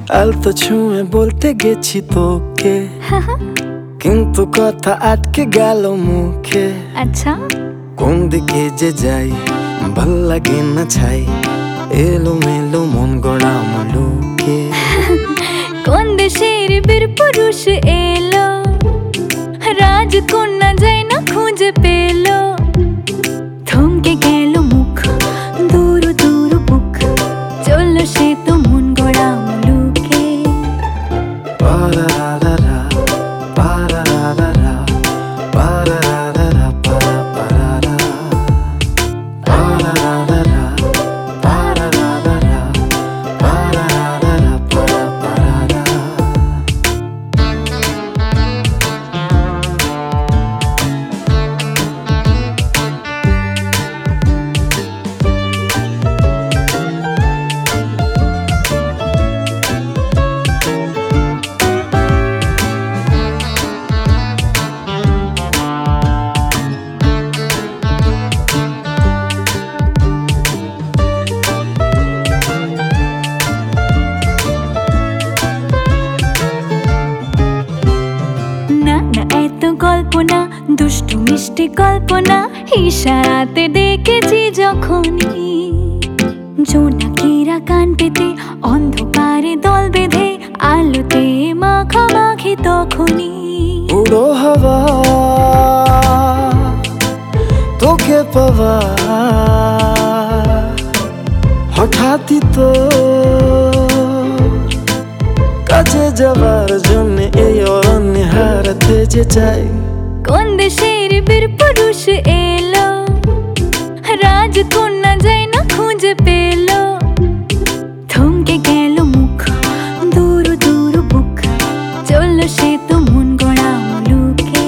আলতো ছুঁয়ে বলতে গেছি তোকে, কিন্তু কথা আটকে গেল মুখে। আচ্ছা, কোন দিকে যে যাই ভাল লাগে না ছাই, এলো মেলো মন গড়া মুলুকে। কোন দেশের বীর পুরুষ এলো, রাজকন্যা যায় না খুঁজে পেলো। থমকে গেল মুখ, দূর দূর বুক, চললো সে তো মন গড়া মুলুকে। পারারারা, পারারারা, পারারারা, পারারারা, পারারারা, পারারারা, পারারারা, পারারারা। না না এত কল্পনা, দুষ্টু মিষ্টি কল্পনা, ইশারাতে ডেকেছি যখনই। জোনাকিরা কান পেতে অন্ধকারে দল বেঁধে, আলোতে মাখামাখি তখনই। উড়ো হাওয়া তোকে পাওয়া, হঠাৎই তো কাজে যাবার জন্য এই অরণ্যে হারাতে যে চাই। কোন দেশের বীর পুরুষ এলো, রাজকন্যা যায় না খুঁজে পেলো। থমকে গেল মুখ, দূর দূর বুক, চললো সে তো মন গড়া মুলুকে।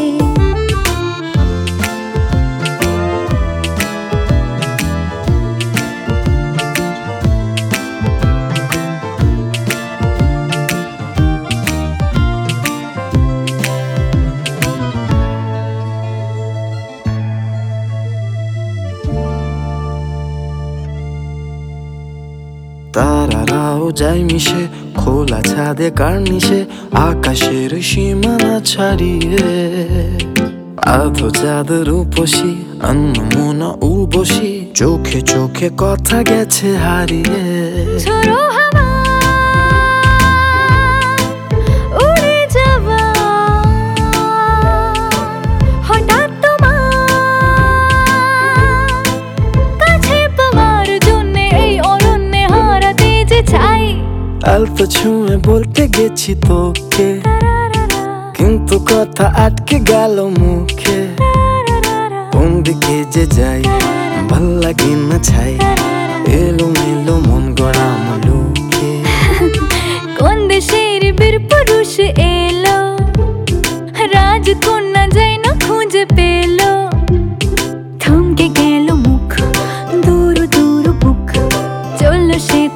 তারারাও যায় মিশে খোলা ছাদে কার্নিশে, আকাশের সীমানা ছাড়িয়ে। আধো চাঁদের উপসী অন্নমনা উর্বশী, চোখে চোখে কথা গেছে হারিয়ে। ঝোড়ো হাওয়া উড়ে যাওয়া, হঠাৎ তোমার কাছে পাওয়ার জন্যে এই অরণ্যে হারাতে যে চাই। আলতো ছুঁয়ে বলতে গেছি তোকে, কিন্তু কথা আটকে গেল মুখে। কোন দিকে যে যাই ভাল লাগে না ছাই, এলো মেলো মন গড়া মুলুকে। কোন দেশের বীর পুরুষ এলো, রাজকন্যা যায় না খুঁজে পেলো। থমকে গেল মুখ, দূর দূর বুক, চললো সে